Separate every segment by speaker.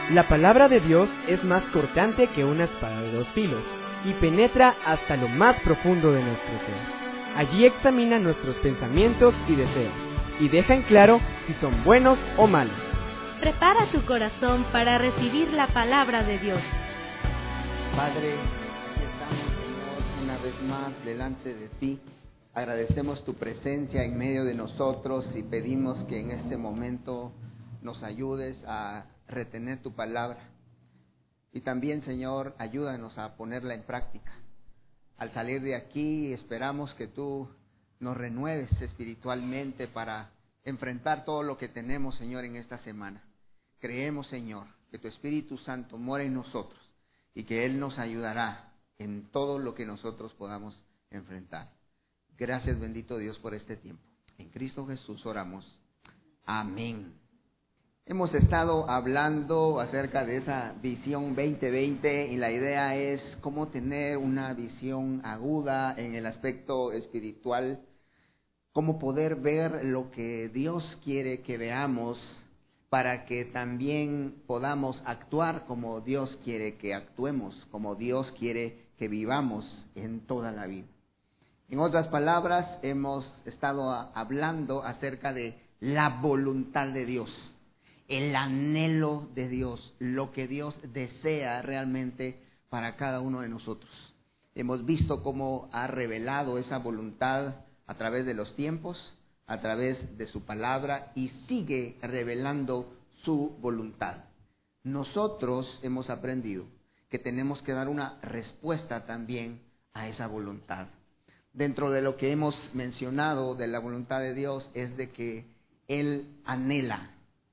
Speaker 1: La palabra de Dios es más cortante que una espada de dos filos y penetra hasta lo más profundo de nuestro ser. Allí examina nuestros pensamientos y deseos y deja en claro si son buenos o malos.
Speaker 2: Prepara tu corazón para recibir la palabra de Dios.
Speaker 3: Padre, aquí estamos, Señor, una vez más delante de ti. Agradecemos tu presencia en medio de nosotros y pedimos que en este momento nos ayudes a retener tu palabra. Y también, Señor, ayúdanos a ponerla en práctica. Al salir de aquí, esperamos que tú nos renueves espiritualmente para enfrentar todo lo que tenemos, Señor, en esta semana. Creemos, Señor, que tu Espíritu Santo mora en nosotros y que Él nos ayudará en todo lo que nosotros podamos enfrentar. Gracias, bendito Dios, por este tiempo. En Cristo Jesús oramos. Amén. Hemos estado hablando acerca de esa visión 2020 y la idea es cómo tener una visión aguda en el aspecto espiritual, cómo poder ver lo que Dios quiere que veamos para que también podamos actuar como Dios quiere que actuemos, como Dios quiere que vivamos en toda la vida. En otras palabras, hemos estado hablando acerca de la voluntad de Dios, el anhelo de Dios, lo que Dios desea realmente para cada uno de nosotros. Hemos visto cómo ha revelado esa voluntad a través de los tiempos, a través de su palabra y sigue revelando su voluntad. Nosotros hemos aprendido que tenemos que dar una respuesta también a esa voluntad. Dentro de lo que hemos mencionado de la voluntad de Dios es de que Él anhela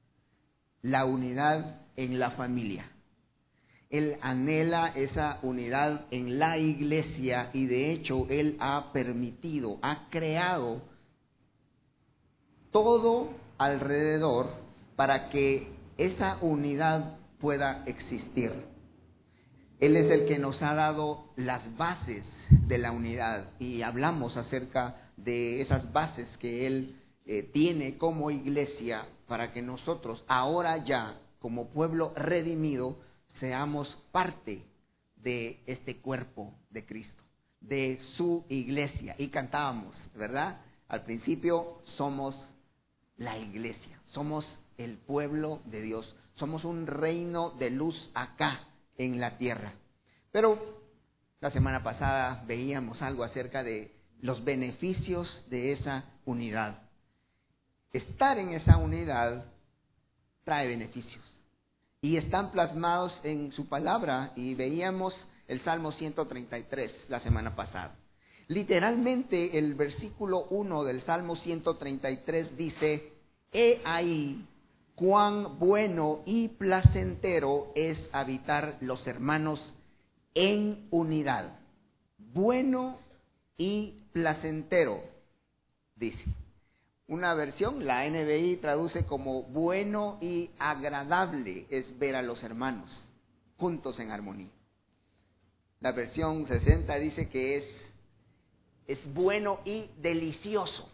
Speaker 3: la unidad en la familia. Él anhela esa unidad en la iglesia y de hecho Él ha permitido, ha creado todo alrededor para que esa unidad pueda existir. Él es el que nos ha dado las bases de la unidad y hablamos acerca de esas bases que Él tiene como iglesia para que nosotros ahora ya como pueblo redimido seamos parte de este cuerpo de Cristo, de su iglesia. Y cantábamos, ¿verdad? Al principio somos la iglesia, somos el pueblo de Dios, somos un reino de luz acá en la tierra. Pero la semana pasada veíamos algo acerca de los beneficios de esa unidad. Estar en esa unidad trae beneficios y están plasmados en su palabra y veíamos el Salmo 133 la semana pasada. Literalmente el versículo 1 del Salmo 133 dice: He ahí cuán bueno y placentero es habitar los hermanos en unidad. Bueno y placentero, dice. Una versión, la NBI, traduce como bueno y agradable es ver a los hermanos juntos en armonía. La versión 60 dice que es bueno y delicioso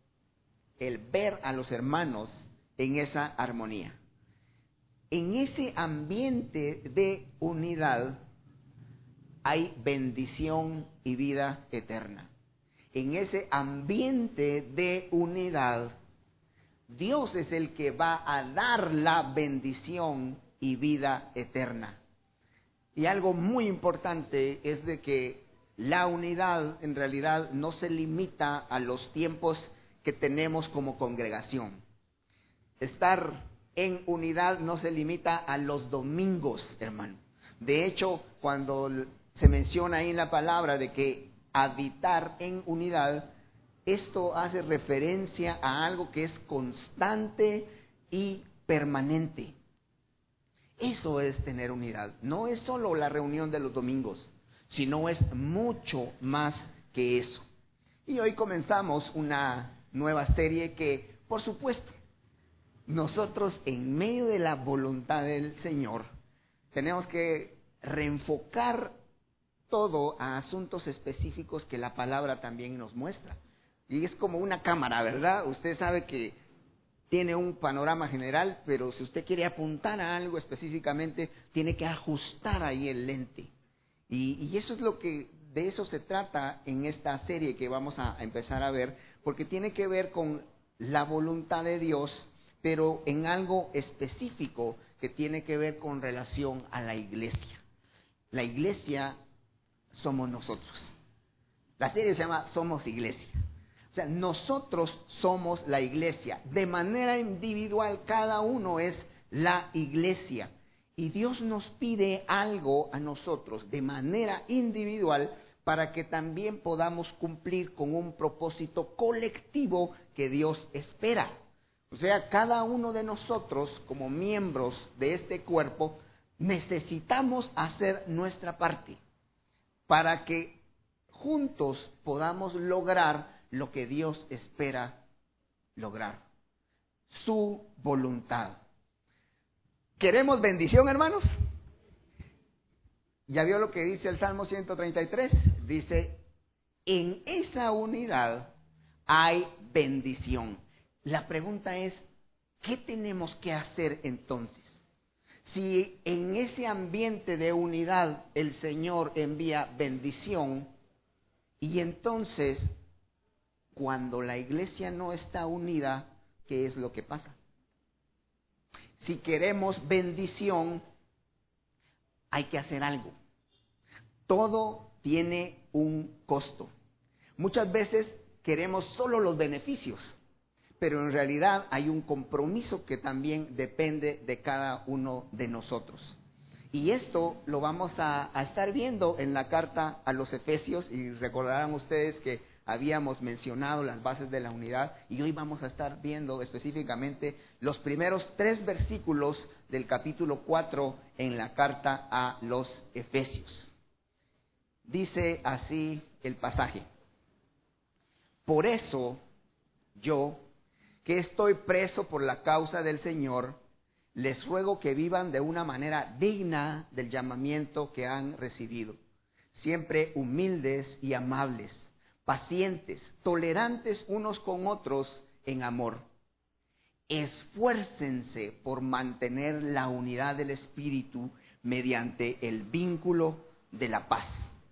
Speaker 3: el ver a los hermanos en esa armonía. En ese ambiente de unidad hay bendición y vida eterna. En ese ambiente de unidad, Dios es el que va a dar la bendición y vida eterna. Y algo muy importante es de que la unidad en realidad no se limita a los tiempos que tenemos como congregación. Estar en unidad no se limita a los domingos, hermano. De hecho, cuando se menciona ahí en la palabra de que habitar en unidad, esto hace referencia a algo que es constante y permanente. Eso es tener unidad. No es solo la reunión de los domingos, sino es mucho más que eso. Y hoy comenzamos una nueva serie que, por supuesto, nosotros en medio de la voluntad del Señor tenemos que reenfocar todo a asuntos específicos que la palabra también nos muestra. Y es como una cámara, ¿verdad? Usted sabe que tiene un panorama general, pero si usted quiere apuntar a algo específicamente, tiene que ajustar ahí el lente. Y eso es lo que, de eso se trata en esta serie que vamos a empezar a ver, porque tiene que ver con la voluntad de Dios, pero en algo específico que tiene que ver con relación a la iglesia. La iglesia somos nosotros. La serie se llama Somos Iglesia. O sea, nosotros somos la iglesia. De manera individual, cada uno es la iglesia. Y Dios nos pide algo a nosotros de manera individual para que también podamos cumplir con un propósito colectivo que Dios espera. O sea, cada uno de nosotros, como miembros de este cuerpo, necesitamos hacer nuestra parte para que juntos podamos lograr lo que Dios espera lograr, su voluntad. ¿Queremos bendición, hermanos? ¿Ya vio lo que dice el Salmo 133? Dice, en esa unidad hay bendición. La pregunta es, ¿qué tenemos que hacer entonces? Si en ese ambiente de unidad el Señor envía bendición, y entonces, cuando la iglesia no está unida, ¿qué es lo que pasa? Si queremos bendición, hay que hacer algo. Todo tiene un costo. Muchas veces queremos solo los beneficios, pero en realidad hay un compromiso que también depende de cada uno de nosotros. Y esto lo vamos a estar viendo en la carta a los Efesios, y recordarán ustedes que habíamos mencionado las bases de la unidad, y hoy vamos a estar viendo específicamente los primeros 3 versículos del capítulo 4 en la carta a los Efesios. Dice así el pasaje: por eso yo, que estoy preso por la causa del Señor, les ruego que vivan de una manera digna del llamamiento que han recibido, siempre humildes y amables, pacientes, tolerantes unos con otros en amor. Esfuércense por mantener la unidad del Espíritu mediante el vínculo de la paz.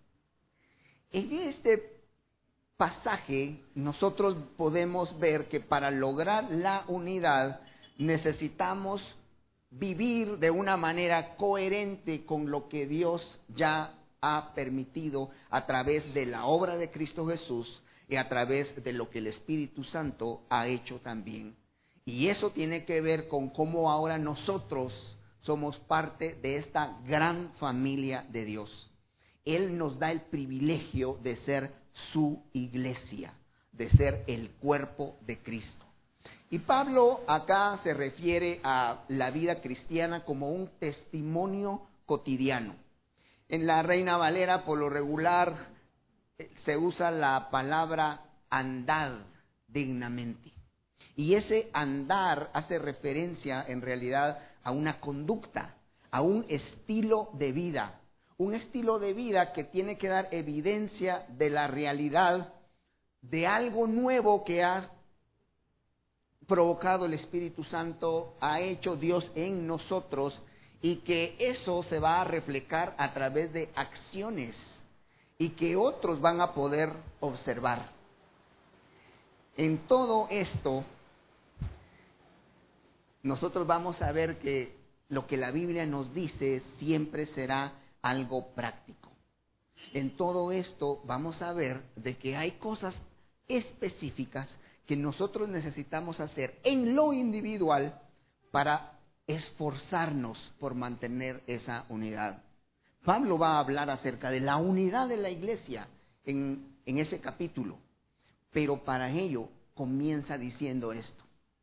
Speaker 3: En este pasaje nosotros podemos ver que para lograr la unidad necesitamos vivir de una manera coherente con lo que Dios ya ha permitido a través de la obra de Cristo Jesús y a través de lo que el Espíritu Santo ha hecho también. Y eso tiene que ver con cómo ahora nosotros somos parte de esta gran familia de Dios. Él nos da el privilegio de ser su iglesia, de ser el cuerpo de Cristo. Y Pablo acá se refiere a la vida cristiana como un testimonio cotidiano. En la Reina Valera, por lo regular, se usa la palabra andad dignamente. Y ese andar hace referencia en realidad a una conducta, a un estilo de vida. Un estilo de vida que tiene que dar evidencia de la realidad de algo nuevo que ha provocado el Espíritu Santo, ha hecho Dios en nosotros, y que eso se va a reflejar a través de acciones y que otros van a poder observar. En todo esto, nosotros vamos a ver que lo que la Biblia nos dice siempre será algo práctico. En todo esto vamos a ver de que hay cosas específicas que nosotros necesitamos hacer en lo individual para esforzarnos por mantener esa unidad. Pablo va a hablar acerca de la unidad de la iglesia en ese capítulo, pero para ello comienza diciendo esto: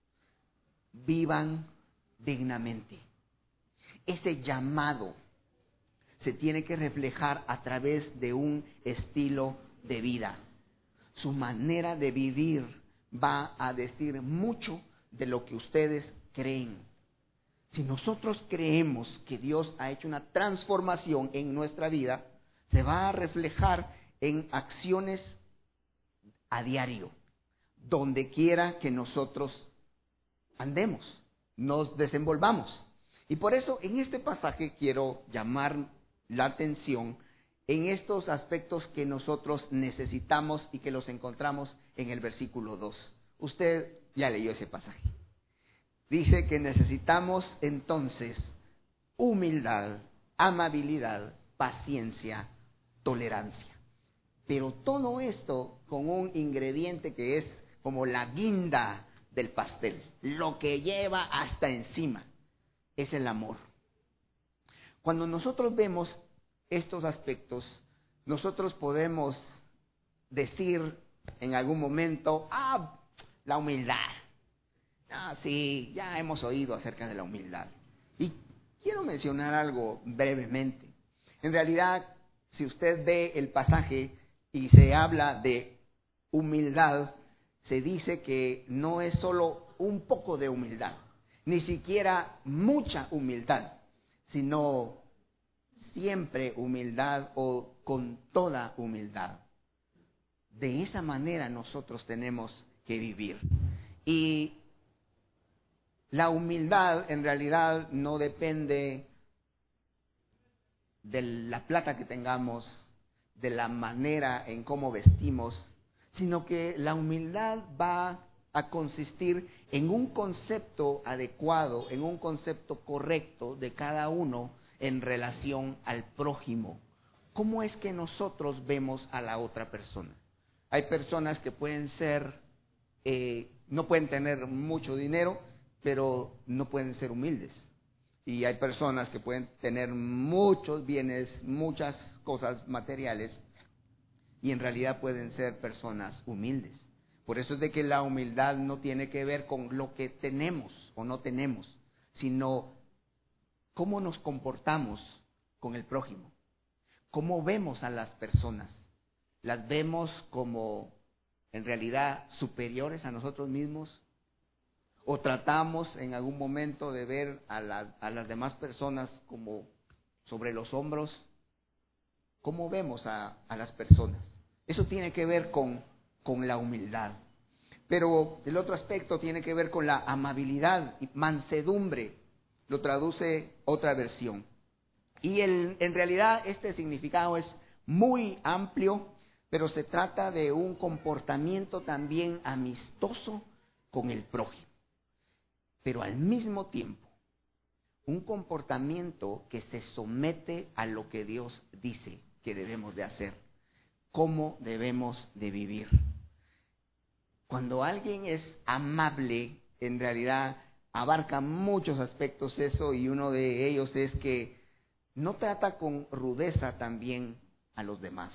Speaker 3: vivan dignamente. Ese llamado se tiene que reflejar a través de un estilo de vida. Su manera de vivir va a decir mucho de lo que ustedes creen. Si nosotros creemos que Dios ha hecho una transformación en nuestra vida, se va a reflejar en acciones a diario, donde quiera que nosotros andemos, nos desenvolvamos. Y por eso en este pasaje quiero llamar la atención en estos aspectos que nosotros necesitamos y que los encontramos en el versículo 2. Usted ya leyó ese pasaje. Dice que necesitamos entonces humildad, amabilidad, paciencia, tolerancia. Pero todo esto con un ingrediente que es como la guinda del pastel, lo que lleva hasta encima, es el amor. Cuando nosotros vemos estos aspectos, nosotros podemos decir en algún momento, la humildad. Sí, ya hemos oído acerca de la humildad. Y quiero mencionar algo brevemente. En realidad, si usted ve el pasaje y se habla de humildad, se dice que no es solo un poco de humildad, ni siquiera mucha humildad, sino siempre humildad o con toda humildad. De esa manera nosotros tenemos que vivir. Y la humildad en realidad no depende de la plata que tengamos, de la manera en cómo vestimos, sino que la humildad va a consistir en un concepto adecuado, en un concepto correcto de cada uno en relación al prójimo. ¿Cómo es que nosotros vemos a la otra persona? Hay personas que pueden ser, no pueden tener mucho dinero, pero no pueden ser humildes. Y hay personas que pueden tener muchos bienes, muchas cosas materiales, y en realidad pueden ser personas humildes. Por eso es de que la humildad no tiene que ver con lo que tenemos o no tenemos, sino cómo nos comportamos con el prójimo, cómo vemos a las personas. ¿Las vemos como en realidad superiores a nosotros mismos? ¿O tratamos en algún momento de ver a las demás personas como sobre los hombros? ¿Cómo vemos a las personas? Eso tiene que ver con la humildad. Pero el otro aspecto tiene que ver con la amabilidad y mansedumbre. Lo traduce otra versión. Y en realidad este significado es muy amplio, pero se trata de un comportamiento también amistoso con el prójimo. Pero al mismo tiempo, un comportamiento que se somete a lo que Dios dice que debemos de hacer, cómo debemos de vivir. Cuando alguien es amable, en realidad abarca muchos aspectos eso, y uno de ellos es que no trata con rudeza también a los demás.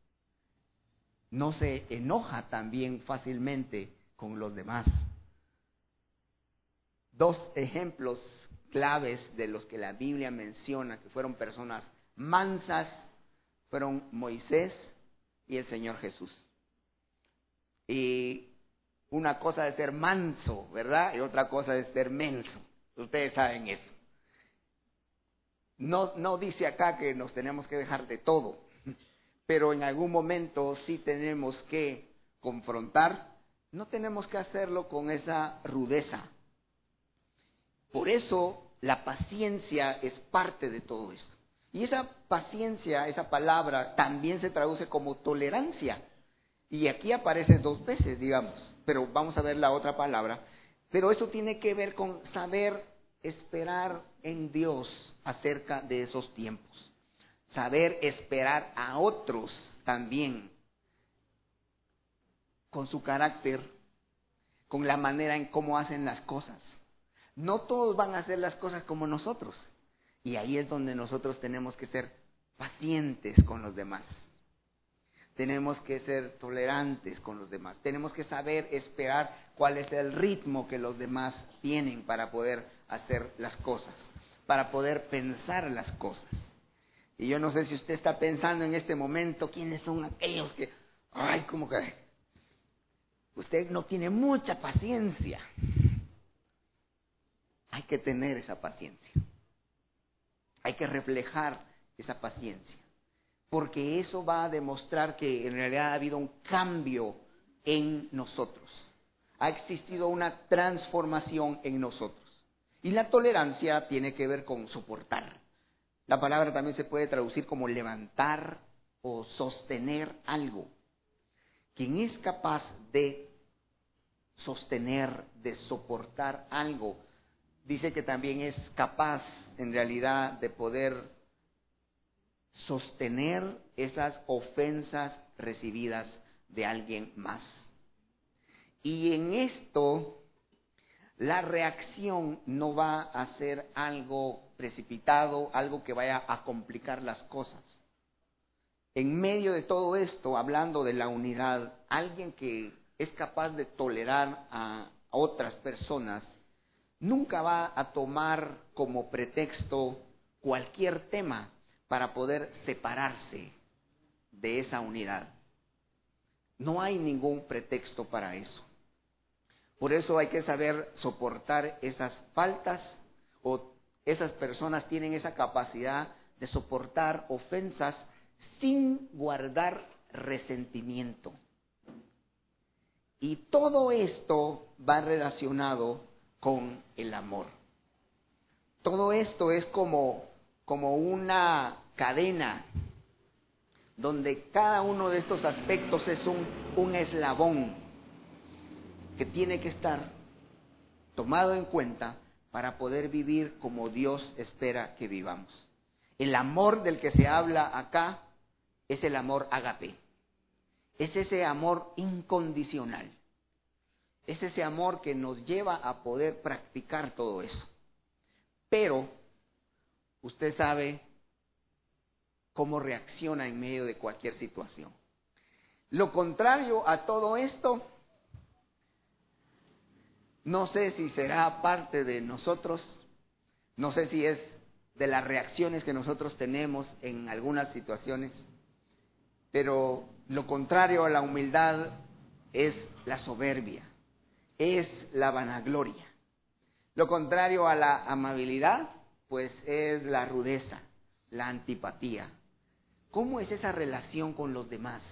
Speaker 3: No se enoja también fácilmente con los demás. Dos ejemplos claves de los que la Biblia menciona que fueron personas mansas fueron Moisés y el Señor Jesús. Y una cosa es ser manso, ¿verdad? Y otra cosa es ser menso. Ustedes saben eso. No dice acá que nos tenemos que dejar de todo, pero en algún momento sí tenemos que confrontar. No tenemos que hacerlo con esa rudeza. Por eso la paciencia es parte de todo eso. Y esa paciencia, esa palabra, también se traduce como tolerancia. Y aquí aparece 2 veces, digamos, pero vamos a ver la otra palabra. Pero eso tiene que ver con saber esperar en Dios acerca de esos tiempos. Saber esperar a otros también, con su carácter, con la manera en cómo hacen las cosas. No todos van a hacer las cosas como nosotros. Y ahí es donde nosotros tenemos que ser pacientes con los demás. Tenemos que ser tolerantes con los demás. Tenemos que saber esperar cuál es el ritmo que los demás tienen para poder hacer las cosas, para poder pensar las cosas. Y yo no sé si usted está pensando en este momento quiénes son aquellos que, como que usted no tiene mucha paciencia. Hay que tener esa paciencia. Hay que reflejar esa paciencia. Porque eso va a demostrar que en realidad ha habido un cambio en nosotros. ha existido una transformación en nosotros. Y la tolerancia tiene que ver con soportar. La palabra también se puede traducir como levantar o sostener algo. Quien es capaz de sostener, de soportar algo, dice que también es capaz en realidad de poder sostener esas ofensas recibidas de alguien más. Y en esto, la reacción no va a ser algo precipitado, algo que vaya a complicar las cosas. En medio de todo esto, hablando de la unidad, alguien que es capaz de tolerar a otras personas, nunca va a tomar como pretexto cualquier tema para poder separarse de esa unidad. No hay ningún pretexto para eso. Por eso hay que saber soportar esas faltas, o esas personas tienen esa capacidad de soportar ofensas sin guardar resentimiento. Y todo esto va relacionado con el amor. Todo esto es como una cadena donde cada uno de estos aspectos es un eslabón que tiene que estar tomado en cuenta para poder vivir como Dios espera que vivamos. El amor del que se habla acá es el amor ágape. Es ese amor incondicional. Es ese amor que nos lleva a poder practicar todo eso. Pero usted sabe cómo reacciona en medio de cualquier situación. Lo contrario a todo esto, no sé si será parte de nosotros, no sé si es de las reacciones que nosotros tenemos en algunas situaciones, pero lo contrario a la humildad es la soberbia, es la vanagloria. Lo contrario a la amabilidad, pues es la rudeza, la antipatía. ¿Cómo es esa relación con los demás?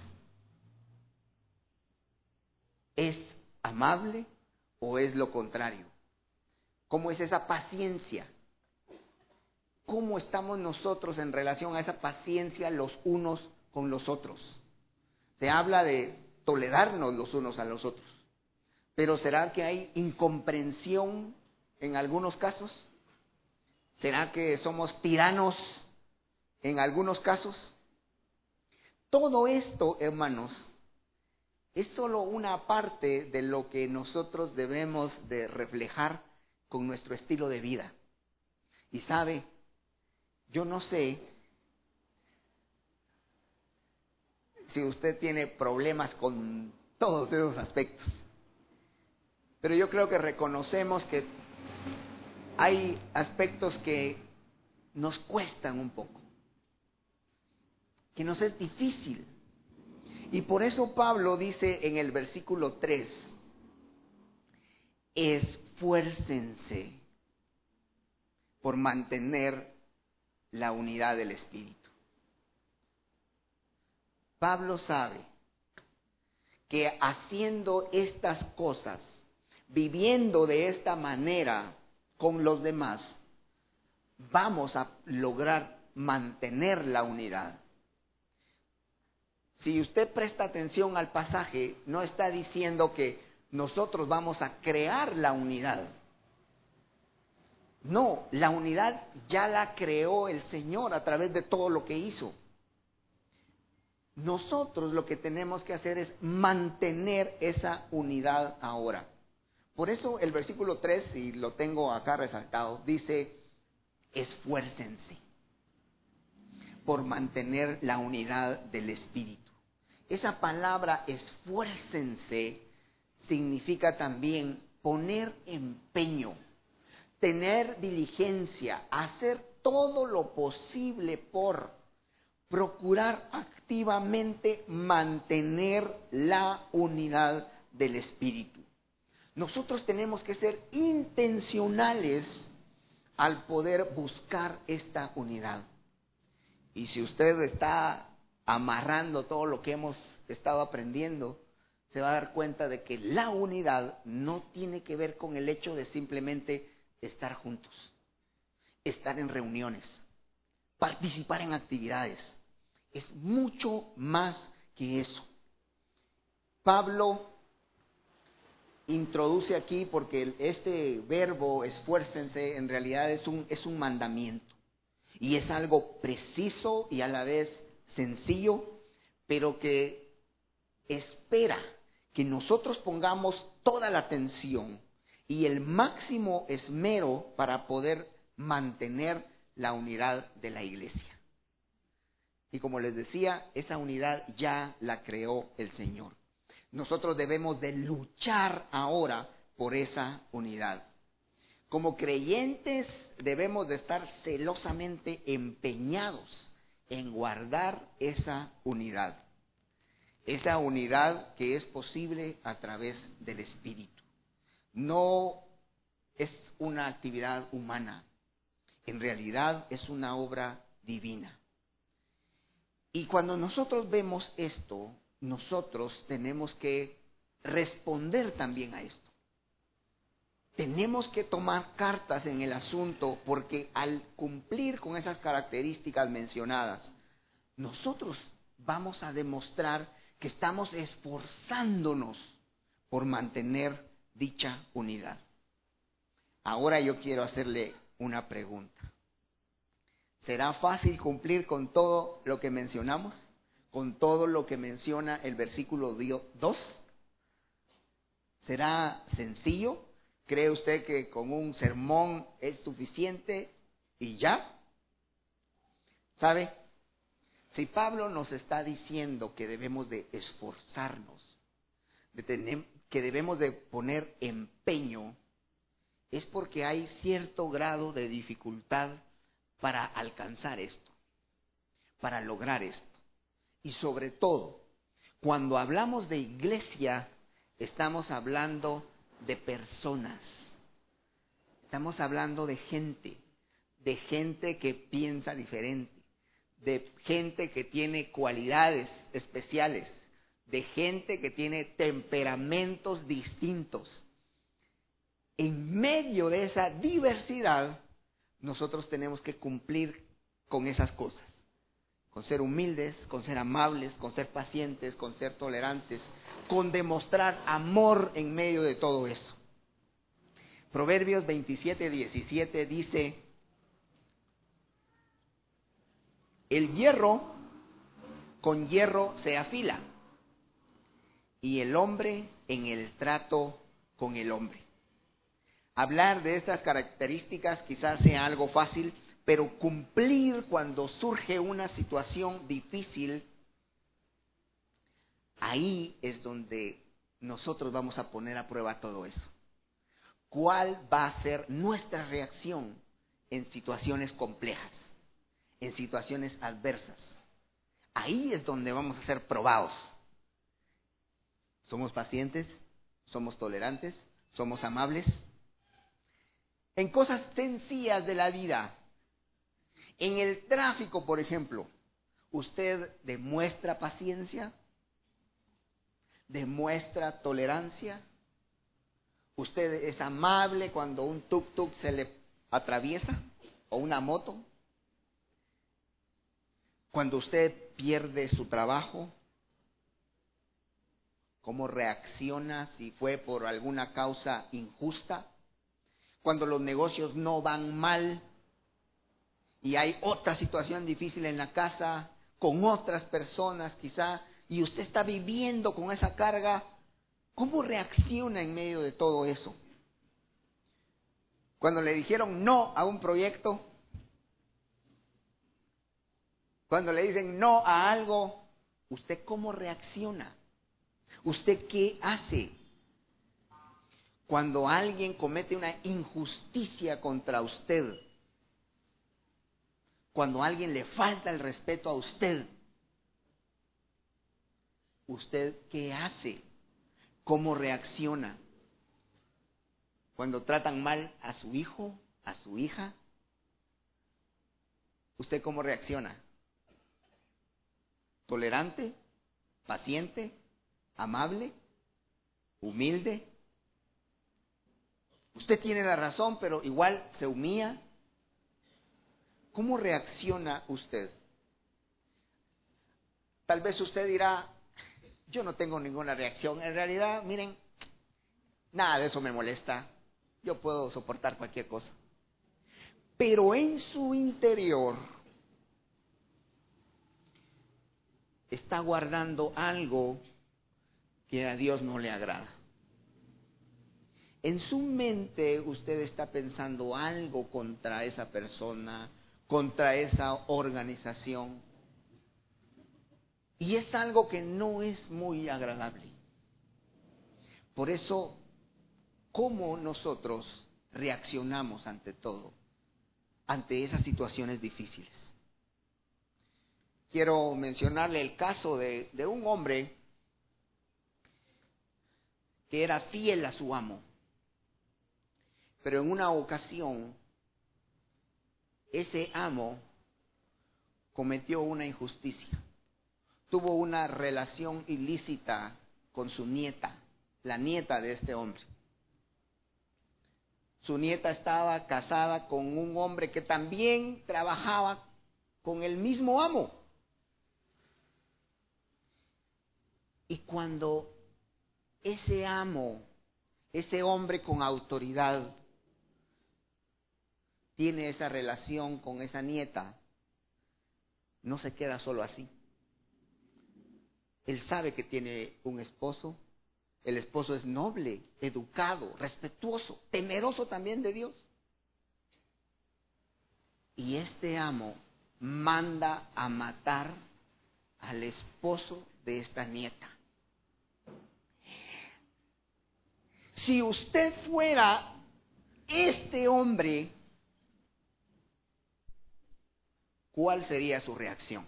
Speaker 3: ¿Es amable o es lo contrario? ¿Cómo es esa paciencia? ¿Cómo estamos nosotros en relación a esa paciencia los unos con los otros? Se habla de tolerarnos los unos a los otros, pero ¿será que hay incomprensión en algunos casos? ¿Será que somos tiranos en algunos casos? Todo esto, hermanos, es solo una parte de lo que nosotros debemos de reflejar con nuestro estilo de vida. Y sabe, yo no sé si usted tiene problemas con todos esos aspectos, pero yo creo que reconocemos que hay aspectos que nos cuestan un poco, que nos es difícil. Y por eso Pablo dice en el versículo 3, esfuércense por mantener la unidad del Espíritu. Pablo sabe que haciendo estas cosas, viviendo de esta manera con los demás, vamos a lograr mantener la unidad. Si usted presta atención al pasaje, no está diciendo que nosotros vamos a crear la unidad. No, la unidad ya la creó el Señor a través de todo lo que hizo. Nosotros lo que tenemos que hacer es mantener esa unidad ahora. Por eso el versículo 3, y lo tengo acá resaltado, dice, esfuércense por mantener la unidad del Espíritu. Esa palabra esfuércense significa también poner empeño, tener diligencia, hacer todo lo posible por procurar activamente mantener la unidad del Espíritu. Nosotros tenemos que ser intencionales al poder buscar esta unidad. Y si usted está amarrando todo lo que hemos estado aprendiendo, se va a dar cuenta de que la unidad no tiene que ver con el hecho de simplemente estar juntos, estar en reuniones, participar en actividades. Es mucho más que eso. Pablo introduce aquí, porque este verbo esfuércense en realidad es un mandamiento. Y es algo preciso y a la vez sencillo, pero que espera que nosotros pongamos toda la atención y el máximo esmero para poder mantener la unidad de la iglesia. Y como les decía, esa unidad ya la creó el Señor. Nosotros debemos de luchar ahora por esa unidad. Como creyentes debemos de estar celosamente empeñados en guardar esa unidad. Esa unidad que es posible a través del Espíritu. No es una actividad humana, en realidad es una obra divina. Y cuando nosotros vemos esto, nosotros tenemos que responder también a esto. Tenemos que tomar cartas en el asunto, porque al cumplir con esas características mencionadas, nosotros vamos a demostrar que estamos esforzándonos por mantener dicha unidad. Ahora yo quiero hacerle una pregunta. ¿Será fácil cumplir con todo lo que mencionamos? ¿Con todo lo que menciona el versículo 2? ¿Será sencillo? ¿Cree usted que con un sermón es suficiente y ya? ¿Sabe? Si Pablo nos está diciendo que debemos de esforzarnos, que debemos de poner empeño, es porque hay cierto grado de dificultad para alcanzar esto, para lograr esto. Y sobre todo, cuando hablamos de iglesia, estamos hablando de personas. Estamos hablando de gente que piensa diferente, de gente que tiene cualidades especiales, de gente que tiene temperamentos distintos. En medio de esa diversidad, nosotros tenemos que cumplir con esas cosas, con ser humildes, con ser amables, con ser pacientes, con ser tolerantes, con demostrar amor en medio de todo eso. Proverbios 27:17 dice: el hierro con hierro se afila, y el hombre en el trato con el hombre. Hablar de estas características quizás sea algo fácil, pero cumplir cuando surge una situación difícil, ahí es donde nosotros vamos a poner a prueba todo eso. ¿Cuál va a ser nuestra reacción en situaciones complejas, en situaciones adversas? Ahí es donde vamos a ser probados. ¿Somos pacientes? ¿Somos tolerantes? ¿Somos amables? En cosas sencillas de la vida. En el tráfico, por ejemplo, ¿usted demuestra paciencia? ¿Demuestra tolerancia? ¿Usted es amable cuando un tuk-tuk se le atraviesa o una moto? Cuando usted pierde su trabajo, ¿cómo reacciona si fue por alguna causa injusta? Cuando los negocios no van mal y hay otra situación difícil en la casa, con otras personas quizá, y usted está viviendo con esa carga, ¿cómo reacciona en medio de todo eso? Cuando le dijeron no a un proyecto, cuando le dicen no a algo, ¿usted cómo reacciona? ¿Usted qué hace? Cuando alguien comete una injusticia contra usted, cuando alguien le falta el respeto a usted, ¿usted qué hace? ¿Cómo reacciona? Cuando tratan mal a su hijo, a su hija, ¿usted cómo reacciona? ¿Tolerante? ¿Paciente? ¿Amable? humilde. Usted tiene la razón, pero igual se humilla. ¿Cómo reacciona usted? Tal vez usted dirá, yo no tengo ninguna reacción. En realidad, miren, nada de eso me molesta. Yo puedo soportar cualquier cosa. Pero en su interior está guardando algo que a Dios no le agrada. En su mente usted está pensando algo contra esa persona, contra esa organización. Y es algo que no es muy agradable. Por eso, ¿cómo nosotros reaccionamos ante todo? Ante esas situaciones difíciles. Quiero mencionarle el caso de un hombre que era fiel a su amo. Pero en una ocasión, ese amo cometió una injusticia. Tuvo una relación ilícita con su nieta, la nieta de este hombre. Su nieta estaba casada con un hombre que también trabajaba con el mismo amo. Y cuando ese amo, ese hombre con autoridad, tiene esa relación con esa nieta, no se queda solo así. Él sabe que tiene un esposo. El esposo es noble, educado, respetuoso, temeroso también de Dios. Y este amo manda a matar al esposo de esta nieta. Si usted fuera este hombre, ¿cuál sería su reacción?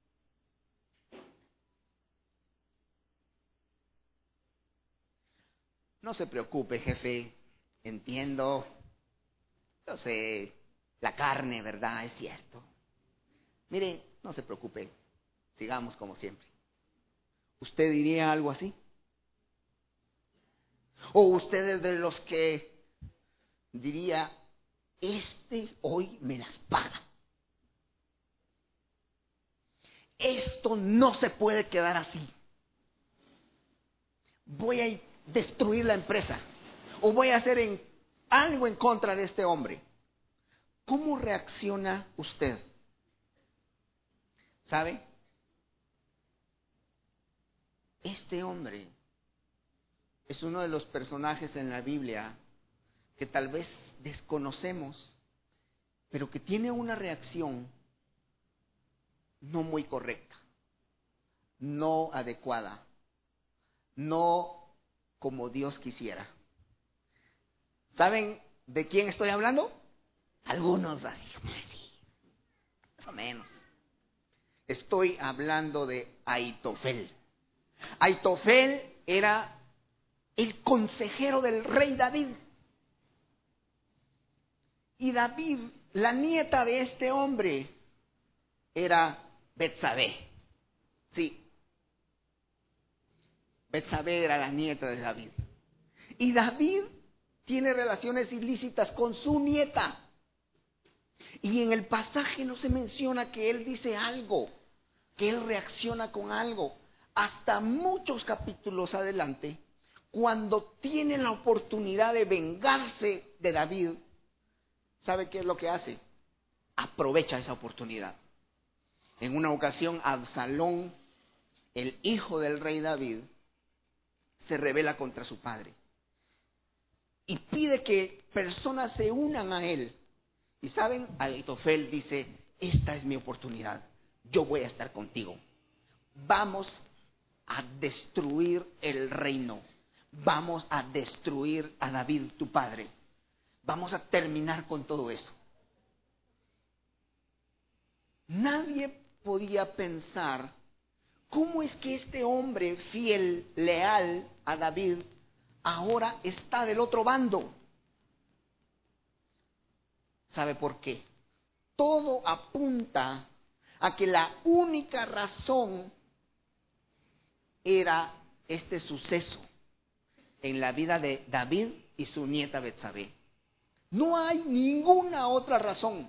Speaker 3: No se preocupe, jefe, entiendo, yo sé, la carne, ¿verdad? Es cierto. Mire, no se preocupe, sigamos como siempre. ¿Usted diría algo así? ¿O usted es de los que diría, hoy me las paga? Esto no se puede quedar así. Voy a destruir la empresa o voy a hacer algo en contra de este hombre. ¿Cómo reacciona usted? ¿Sabe? Este hombre es uno de los personajes en la Biblia que tal vez desconocemos, pero que tiene una reacción no muy correcta, no adecuada, no como Dios quisiera. ¿Saben de quién estoy hablando? Algunos así, más o menos. Estoy hablando de Ahitofel. Ahitofel era el consejero del rey David. Y David, la nieta de este hombre, era Betsabé. Sí, Betsabé era la nieta de David. Y David tiene relaciones ilícitas con su nieta. Y en el pasaje no se menciona que él dice algo, que él reacciona con algo. Hasta muchos capítulos adelante, cuando tiene la oportunidad de vengarse de David, ¿sabe qué es lo que hace? Aprovecha esa oportunidad. En una ocasión, Absalón, el hijo del rey David, se rebela contra su padre y pide que personas se unan a él. Y saben, Ahitofel dice, esta es mi oportunidad, yo voy a estar contigo. Vamos a destruir el reino, vamos a destruir a David, tu padre, vamos a terminar con todo eso. Nadie podía pensar, ¿cómo es que este hombre fiel, leal a David, ahora está del otro bando? ¿Sabe por qué? Todo apunta a que la única razón era este suceso, en la vida de David y su nieta Betsabé. No hay ninguna otra razón.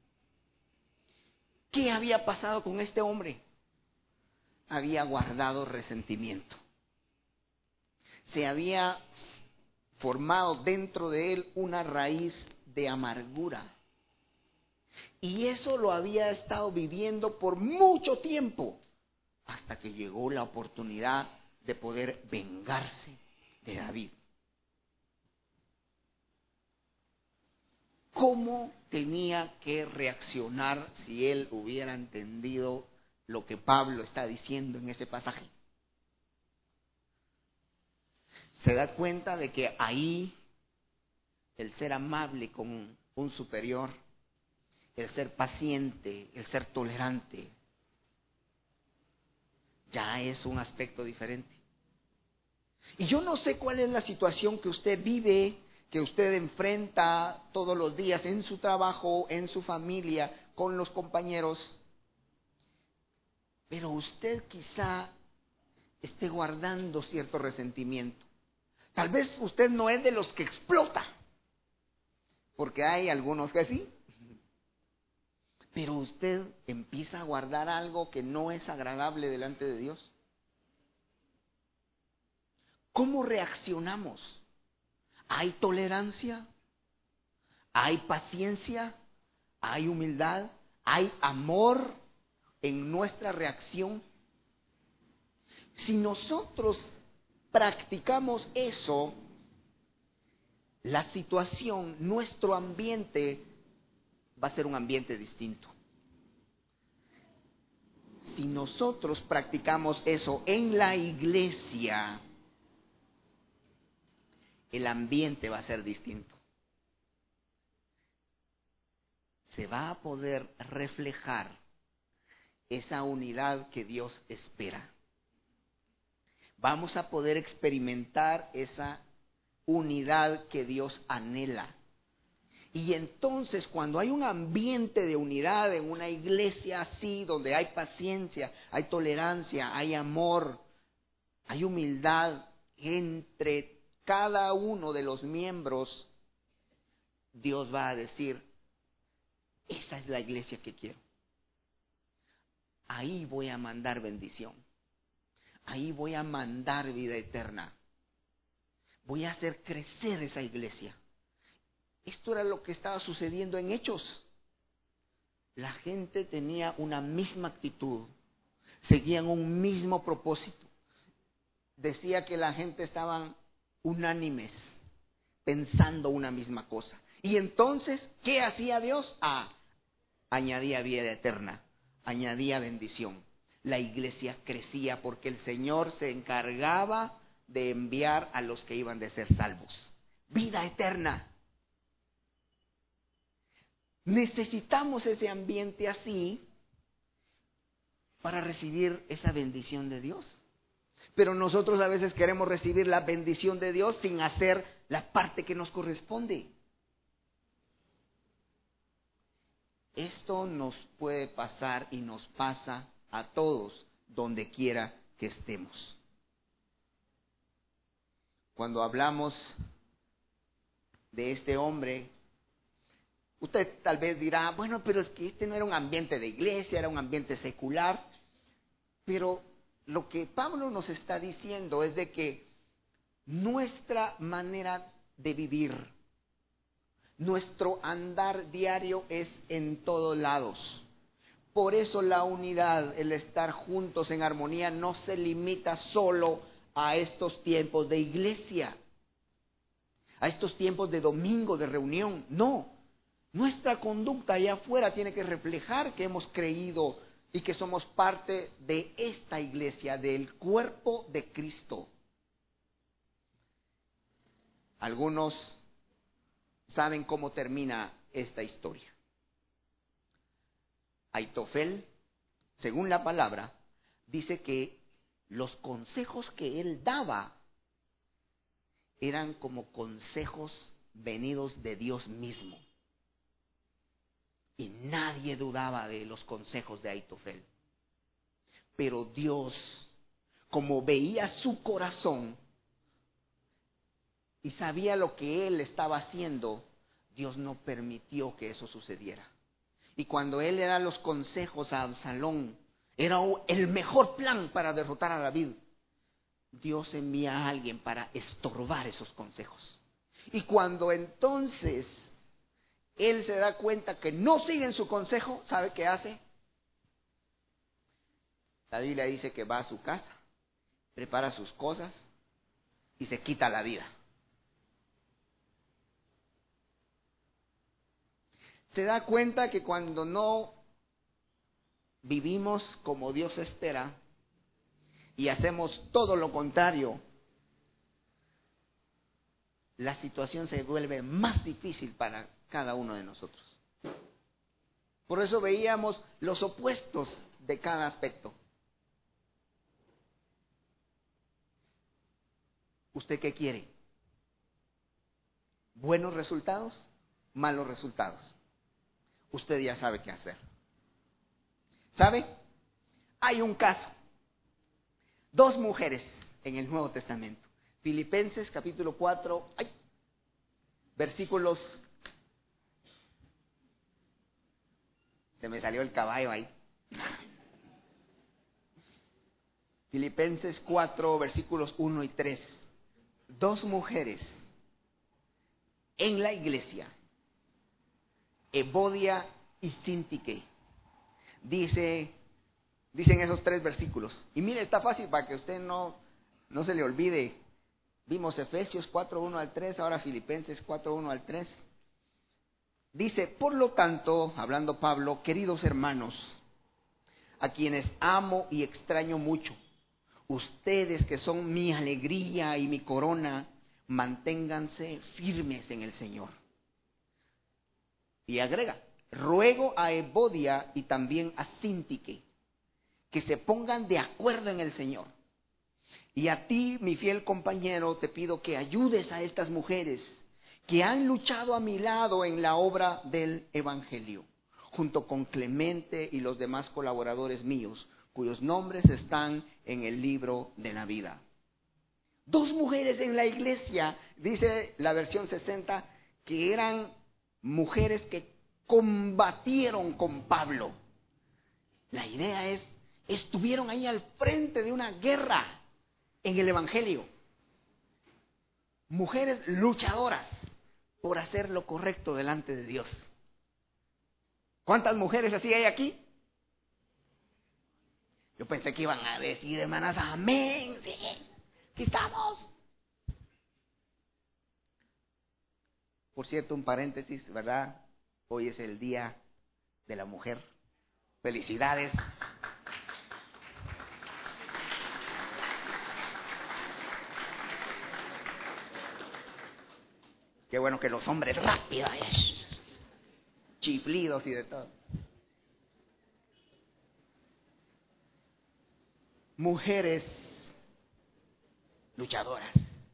Speaker 3: ¿Qué había pasado con este hombre? Había guardado resentimiento. Se había formado dentro de él una raíz de amargura. Y eso lo había estado viviendo por mucho tiempo, hasta que llegó la oportunidad de poder vengarse de David. ¿Cómo tenía que reaccionar si él hubiera entendido lo que Pablo está diciendo en ese pasaje? Se da cuenta de que ahí el ser amable con un superior, el ser paciente, el ser tolerante, ya es un aspecto diferente. Y yo no sé cuál es la situación que usted vive, que usted enfrenta todos los días en su trabajo, en su familia, con los compañeros, pero usted quizá esté guardando cierto resentimiento. Tal vez usted no es de los que explota, porque hay algunos que sí, pero usted empieza a guardar algo que no es agradable delante de Dios. ¿Cómo reaccionamos? ¿Hay tolerancia? ¿Hay paciencia? ¿Hay humildad? ¿Hay amor en nuestra reacción? Si nosotros practicamos eso, la situación, nuestro ambiente va a ser un ambiente distinto. Si nosotros practicamos eso en la iglesia, el ambiente va a ser distinto. Se va a poder reflejar esa unidad que Dios espera. Vamos a poder experimentar esa unidad que Dios anhela. Y entonces, cuando hay un ambiente de unidad en una iglesia así, donde hay paciencia, hay tolerancia, hay amor, hay humildad entre cada uno de los miembros, Dios va a decir: esa es la iglesia que quiero. Ahí voy a mandar bendición. Ahí voy a mandar vida eterna. Voy a hacer crecer esa iglesia. Esto era lo que estaba sucediendo en Hechos. La gente tenía una misma actitud, seguían un mismo propósito. Decía que la gente estaban unánimes, pensando una misma cosa. Y entonces, ¿qué hacía Dios? Añadía vida eterna, añadía bendición. La iglesia crecía porque el Señor se encargaba de enviar a los que iban de ser salvos. Vida eterna. Necesitamos ese ambiente así para recibir esa bendición de Dios. Pero nosotros a veces queremos recibir la bendición de Dios sin hacer la parte que nos corresponde. Esto nos puede pasar y nos pasa a todos donde quiera que estemos. Cuando hablamos de este hombre, usted tal vez dirá: bueno, pero es que este no era un ambiente de iglesia, era un ambiente secular. Pero lo que Pablo nos está diciendo es de que nuestra manera de vivir, nuestro andar diario es en todos lados. Por eso la unidad, el estar juntos en armonía, no se limita solo a estos tiempos de iglesia, a estos tiempos de domingo, de reunión. No, nuestra conducta allá afuera tiene que reflejar que hemos creído y que somos parte de esta iglesia, del cuerpo de Cristo. Algunos saben cómo termina esta historia. Aitofel, según la palabra, dice que los consejos que él daba eran como consejos venidos de Dios mismo. Y nadie dudaba de los consejos de Aitofel. Pero Dios, como veía su corazón, y sabía lo que él estaba haciendo, Dios no permitió que eso sucediera. Y cuando él le da los consejos a Absalón, era el mejor plan para derrotar a David, Dios envía a alguien para estorbar esos consejos. Y cuando entonces él se da cuenta que no siguen su consejo, ¿sabe qué hace? La Biblia dice que va a su casa, prepara sus cosas y se quita la vida. Se da cuenta que cuando no vivimos como Dios espera y hacemos todo lo contrario, la situación se vuelve más difícil para cada uno de nosotros. Por eso veíamos los opuestos de cada aspecto. ¿Usted qué quiere? ¿Buenos resultados? ¿Malos resultados? Usted ya sabe qué hacer. ¿Sabe? Hay un caso. 2 mujeres en el Nuevo Testamento. Filipenses capítulo 4, versículos... Se me salió el caballo ahí. Filipenses 4, versículos 1 y 3. 2 mujeres en la iglesia, Evodia y Síntique. Dicen esos 3 versículos. Y mire, está fácil para que usted no se le olvide. Vimos Efesios 4, 1 al 3, ahora Filipenses 4, 1 al 3. Dice, por lo tanto, hablando Pablo, queridos hermanos, a quienes amo y extraño mucho, ustedes que son mi alegría y mi corona, manténganse firmes en el Señor. Y agrega, ruego a Evodia y también a Síntique que se pongan de acuerdo en el Señor. Y a ti, mi fiel compañero, te pido que ayudes a estas mujeres que han luchado a mi lado en la obra del Evangelio, junto con Clemente y los demás colaboradores míos, cuyos nombres están en el libro de la vida. 2 mujeres en la iglesia, dice la versión 60, que eran mujeres que combatieron con Pablo. La idea es, estuvieron ahí al frente de una guerra en el Evangelio. Mujeres luchadoras por hacer lo correcto delante de Dios. ¿Cuántas mujeres así hay aquí? Yo pensé que iban a decir, hermanas, amén, sí, aquí estamos. Por cierto, un paréntesis, ¿verdad? Hoy es el Día de la Mujer. Felicidades. Qué bueno que los hombres rápidos, chiflidos y de todo. Mujeres luchadoras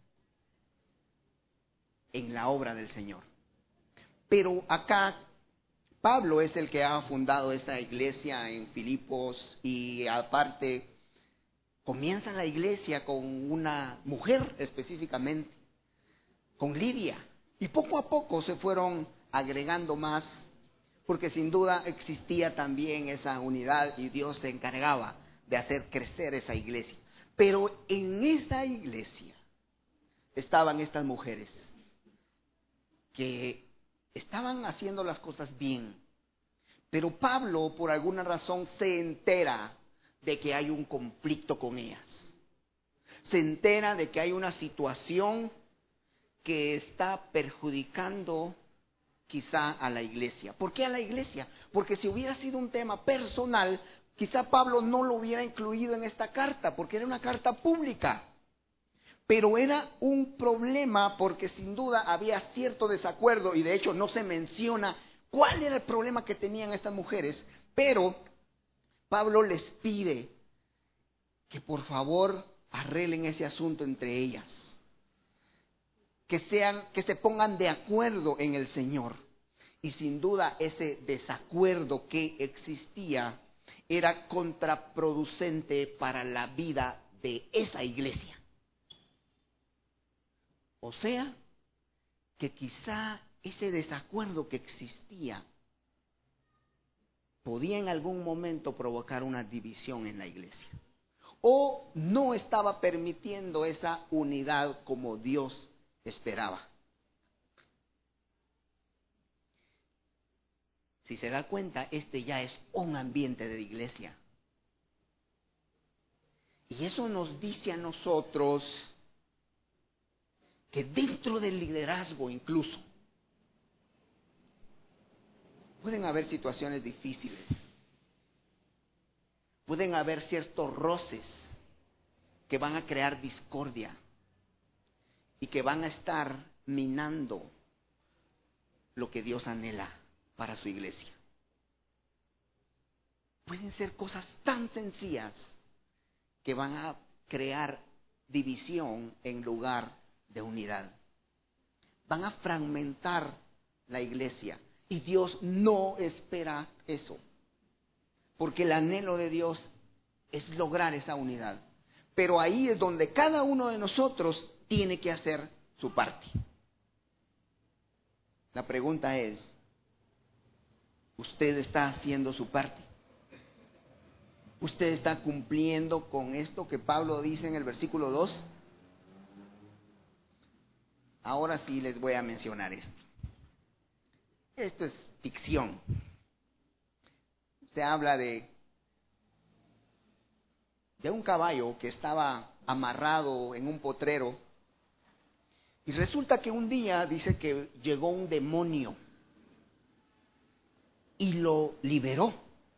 Speaker 3: en la obra del Señor. Pero acá Pablo es el que ha fundado esta iglesia en Filipos y aparte comienza la iglesia con una mujer específicamente, con Lidia. Y poco a poco se fueron agregando más, porque sin duda existía también esa unidad y Dios se encargaba de hacer crecer esa iglesia. Pero en esa iglesia estaban estas mujeres que estaban haciendo las cosas bien. Pero Pablo, por alguna razón, se entera de que hay un conflicto con ellas. Se entera de que hay una situación que está perjudicando quizá a la iglesia. ¿Por qué a la iglesia? Porque si hubiera sido un tema personal, quizá Pablo no lo hubiera incluido en esta carta, porque era una carta pública. Pero era un problema porque sin duda había cierto desacuerdo y de hecho no se menciona cuál era el problema que tenían estas mujeres, pero Pablo les pide que por favor arreglen ese asunto entre ellas. Que se pongan de acuerdo en el Señor. Y sin duda ese desacuerdo que existía era contraproducente para la vida de esa iglesia. O sea, que quizá ese desacuerdo que existía podía en algún momento provocar una división en la iglesia. O no estaba permitiendo esa unidad como Dios esperaba. Si se da cuenta, este ya es un ambiente de iglesia. Y eso nos dice a nosotros que dentro del liderazgo incluso pueden haber situaciones difíciles, pueden haber ciertos roces que van a crear discordia y que van a estar minando lo que Dios anhela para su iglesia. Pueden ser cosas tan sencillas que van a crear división en lugar de unidad. Van a fragmentar la iglesia y Dios no espera eso, porque el anhelo de Dios es lograr esa unidad. Pero ahí es donde cada uno de nosotros tiene que hacer su parte. La pregunta es, ¿usted está haciendo su parte? ¿Usted está cumpliendo con esto que Pablo dice en el versículo 2? Ahora sí les voy a mencionar esto. Esto es ficción. Se habla de un caballo que estaba amarrado en un potrero y resulta que un día dice que llegó un demonio y lo liberó.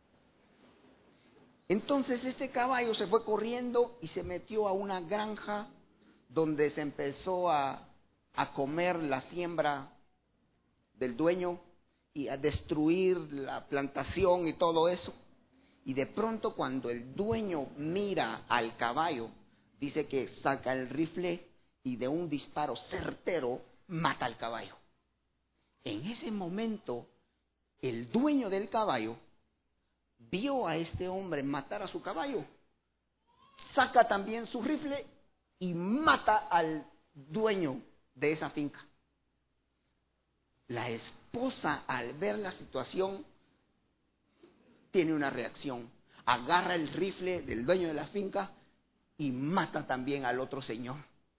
Speaker 3: Entonces este caballo se fue corriendo y se metió a una granja donde se empezó a comer la siembra del dueño y a destruir la plantación y todo eso. Y de pronto cuando el dueño mira al caballo, dice que saca el rifle y de un disparo certero mata al caballo. En ese momento, el dueño del caballo vio a este hombre matar a su caballo, saca también su rifle y mata al dueño de esa finca. La esposa, al ver la situación, tiene una reacción. Agarra el rifle del dueño de la finca y mata también al otro señor.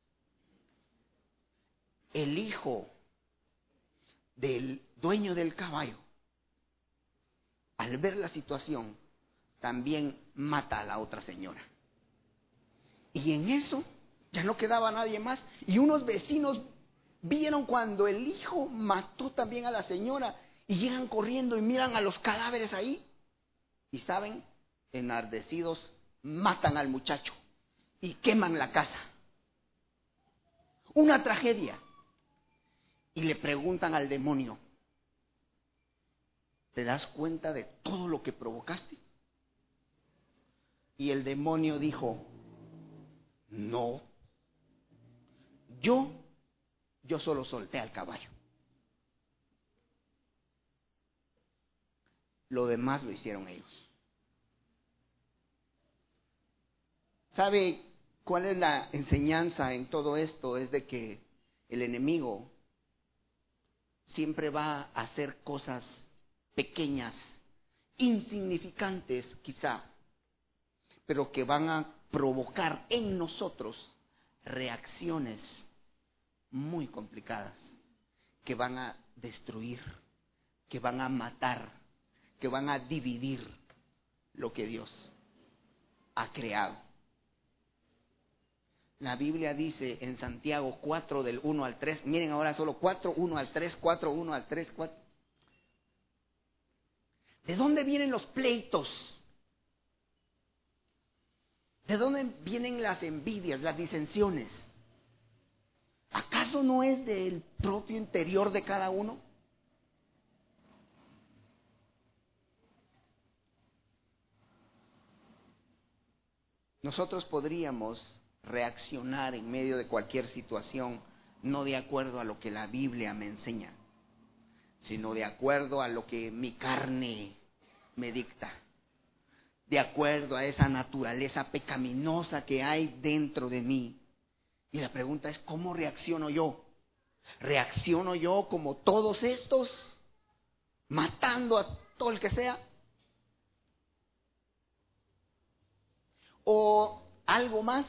Speaker 3: El hijo del dueño del caballo, al ver la situación, también mata a la otra señora. Y en eso ya no quedaba nadie más. Y unos vecinos vieron cuando el hijo mató también a la señora y llegan corriendo y miran a los cadáveres ahí. Y saben, enardecidos, matan al muchacho y queman la casa. Una tragedia. Y le preguntan al demonio, ¿te das cuenta de todo lo que provocaste? Y el demonio dijo, no, yo solo solté al caballo. Lo demás lo hicieron ellos. ¿Sabe cuál es la enseñanza en todo esto? Es de que el enemigo siempre va a hacer cosas pequeñas, insignificantes quizá, pero que van a provocar en nosotros reacciones muy complicadas, que van a destruir, que van a matar, que van a dividir lo que Dios ha creado. La Biblia dice en Santiago 4 del 1 al 3, miren ahora solo 4, 1 al 3, 4, 1 al 3, 4. ¿De dónde vienen los pleitos? ¿De dónde vienen las envidias, las disensiones? ¿Acaso no es del propio interior de cada uno? Nosotros podríamos reaccionar en medio de cualquier situación, no de acuerdo a lo que la Biblia me enseña, sino de acuerdo a lo que mi carne me dicta, de acuerdo a esa naturaleza pecaminosa que hay dentro de mí. Y la pregunta es, ¿cómo reacciono yo? ¿Reacciono yo como todos estos, matando a todo el que sea? ¿O algo más?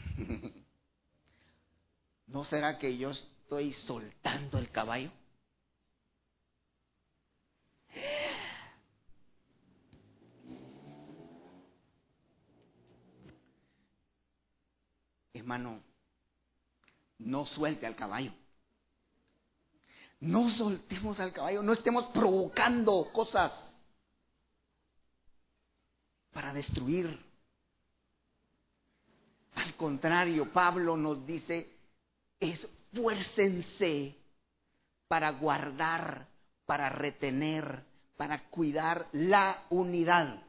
Speaker 3: ¿No será que yo estoy soltando el caballo? Hermano, no suelte al caballo. No soltemos al caballo, no estemos provocando cosas para destruir. Al contrario, Pablo nos dice, esfuércense para guardar, para retener, para cuidar la unidad.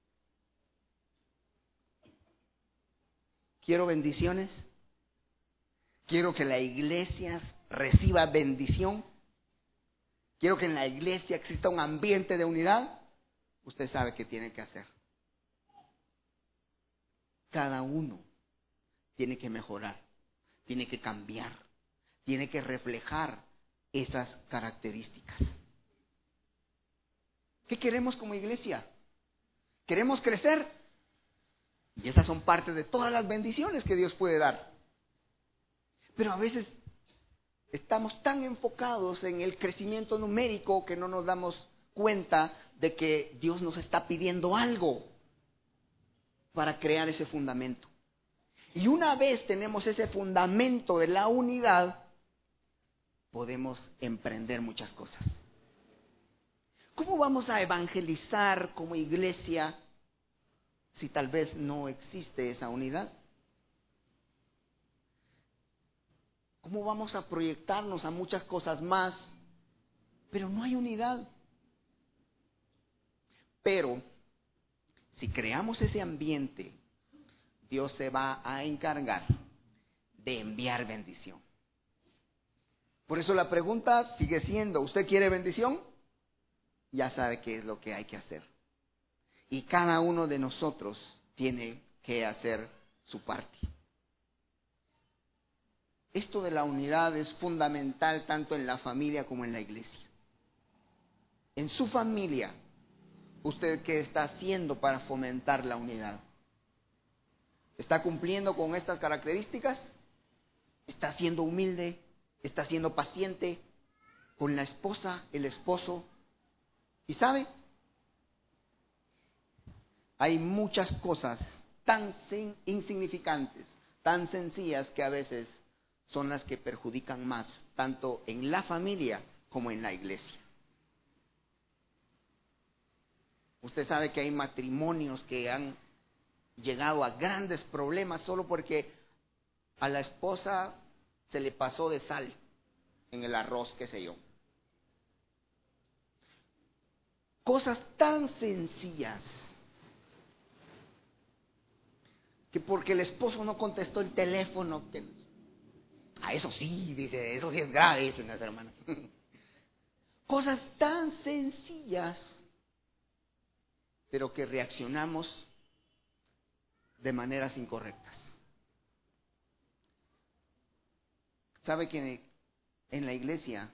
Speaker 3: Quiero bendiciones. Quiero que la iglesia reciba bendición. Quiero que en la iglesia exista un ambiente de unidad. Usted sabe qué tiene que hacer. Cada uno tiene que mejorar, tiene que cambiar, tiene que reflejar esas características. ¿Qué queremos como iglesia? ¿Queremos crecer? Y esas son parte de todas las bendiciones que Dios puede dar. Pero a veces estamos tan enfocados en el crecimiento numérico que no nos damos cuenta de que Dios nos está pidiendo algo para crear ese fundamento. Y una vez tenemos ese fundamento de la unidad, podemos emprender muchas cosas. ¿Cómo vamos a evangelizar como iglesia si tal vez no existe esa unidad? ¿Cómo vamos a proyectarnos a muchas cosas más, pero no hay unidad? Pero si creamos ese ambiente, Dios se va a encargar de enviar bendición. Por eso la pregunta sigue siendo, ¿usted quiere bendición? Ya sabe qué es lo que hay que hacer. Y cada uno de nosotros tiene que hacer su parte. Esto de la unidad es fundamental tanto en la familia como en la iglesia. En su familia, ¿usted qué está haciendo para fomentar la unidad? ¿Está cumpliendo con estas características? ¿Está siendo humilde? ¿Está siendo paciente con la esposa, el esposo? ¿Y sabe? Hay muchas cosas tan insignificantes, tan sencillas que a veces son las que perjudican más, tanto en la familia como en la iglesia. Usted sabe que hay matrimonios que han llegado a grandes problemas solo porque a la esposa se le pasó de sal en el arroz, qué sé yo. Cosas tan sencillas que porque el esposo no contestó el teléfono, que eso sí, dice, eso sí es grave, dicen las hermanas. Cosas tan sencillas, pero que reaccionamos de maneras incorrectas. ¿Sabe que en la iglesia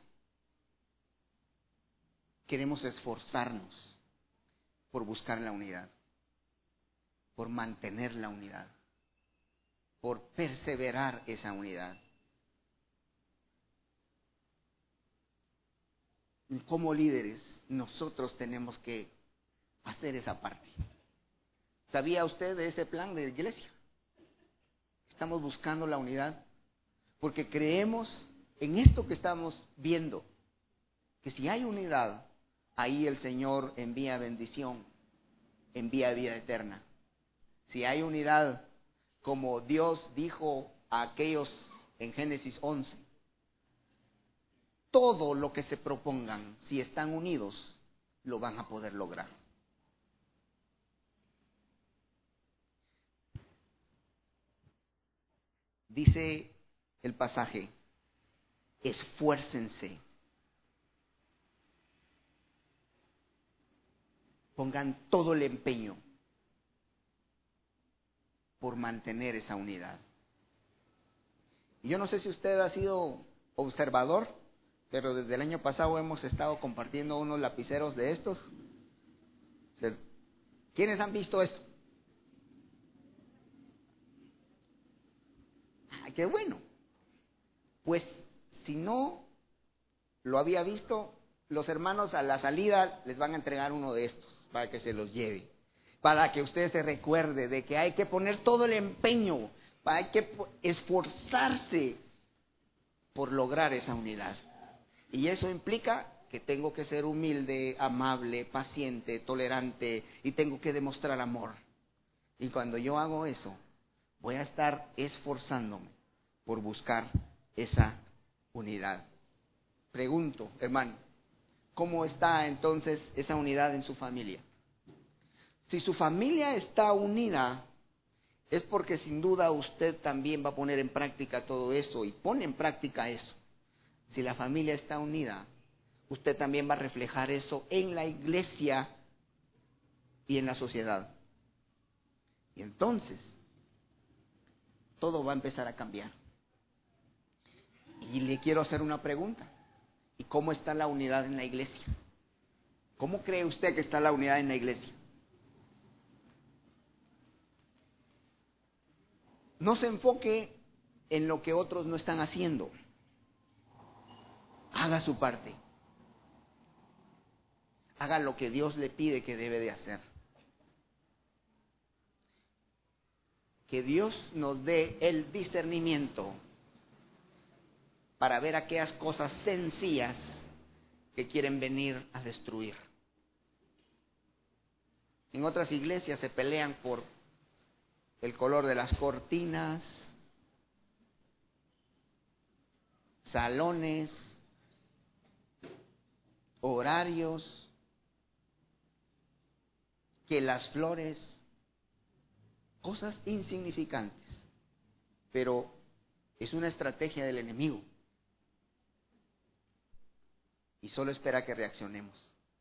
Speaker 3: queremos esforzarnos por buscar la unidad, por mantener la unidad, por perseverar esa unidad? Como líderes, nosotros tenemos que hacer esa parte. ¿Sabía usted de ese plan de iglesia? Estamos buscando la unidad porque creemos en esto que estamos viendo, que si hay unidad, ahí el Señor envía bendición, envía vida eterna. Si hay unidad, como Dios dijo a aquellos en Génesis 11, todo lo que se propongan, si están unidos, lo van a poder lograr. Dice el pasaje, esfuércense, pongan todo el empeño por mantener esa unidad. Yo no sé si usted ha sido observador, pero desde el año pasado hemos estado compartiendo unos lapiceros de estos. ¿Quiénes han visto esto? ¡Ah, qué bueno! Pues si no lo había visto, los hermanos a la salida les van a entregar uno de estos para que se los lleve, para que usted se recuerde de que hay que poner todo el empeño, hay que esforzarse por lograr esa unidad. Y eso implica que tengo que ser humilde, amable, paciente, tolerante, y tengo que demostrar amor. Y cuando yo hago eso, voy a estar esforzándome por buscar esa unidad. Pregunto, hermano, ¿cómo está entonces esa unidad en su familia? Si su familia está unida, es porque sin duda usted también va a poner en práctica todo eso y pone en práctica eso. Si la familia está unida, usted también va a reflejar eso en la iglesia y en la sociedad. Y entonces, todo va a empezar a cambiar. Y le quiero hacer una pregunta. ¿Y cómo está la unidad en la iglesia? ¿Cómo cree usted que está la unidad en la iglesia? No se enfoque en lo que otros no están haciendo. Haga su parte. Haga lo que Dios le pide que debe de hacer. Que Dios nos dé el discernimiento para ver aquellas cosas sencillas que quieren venir a destruir. En otras iglesias se pelean por el color de las cortinas, salones, horarios, que las flores, cosas insignificantes, pero es una estrategia del enemigo y solo espera que reaccionemos.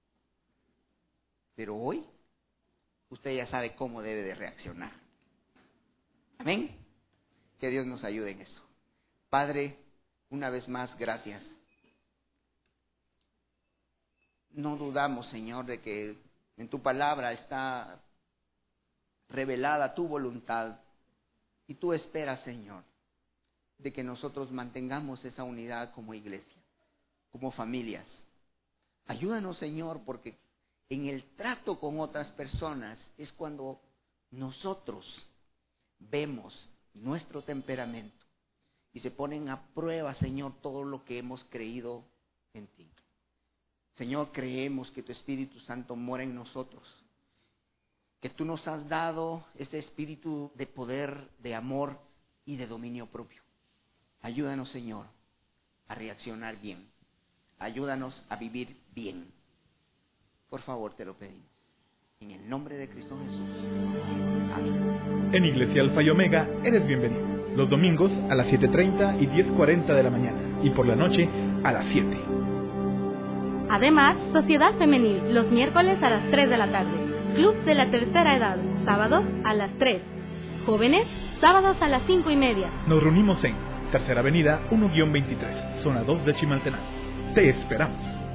Speaker 3: Pero hoy usted ya sabe cómo debe de reaccionar. Amén. Que Dios nos ayude en eso. Padre, una vez más, gracias. No dudamos, Señor, de que en tu palabra está revelada tu voluntad y tú esperas, Señor, de que nosotros mantengamos esa unidad como iglesia, como familias. Ayúdanos, Señor, porque en el trato con otras personas es cuando nosotros vemos nuestro temperamento y se ponen a prueba, Señor, todo lo que hemos creído en ti. Señor, creemos que tu Espíritu Santo mora en nosotros, que tú nos has dado ese espíritu de poder, de amor y de dominio propio. Ayúdanos, Señor, a reaccionar bien. Ayúdanos a vivir bien. Por favor, te lo pedimos. En el nombre de Cristo Jesús. Amén.
Speaker 4: En Iglesia Alfa y Omega eres bienvenido. Los domingos a las 7:30 y 10:40 de la mañana. Y por la noche a las 7.
Speaker 2: Además, Sociedad Femenil, los miércoles a las 3 de la tarde. Club de la Tercera Edad, sábados a las 3. Jóvenes, sábados a las 5:30.
Speaker 4: Nos reunimos en Tercera Avenida 1-23, zona 2 de Chimaltenango. Te esperamos.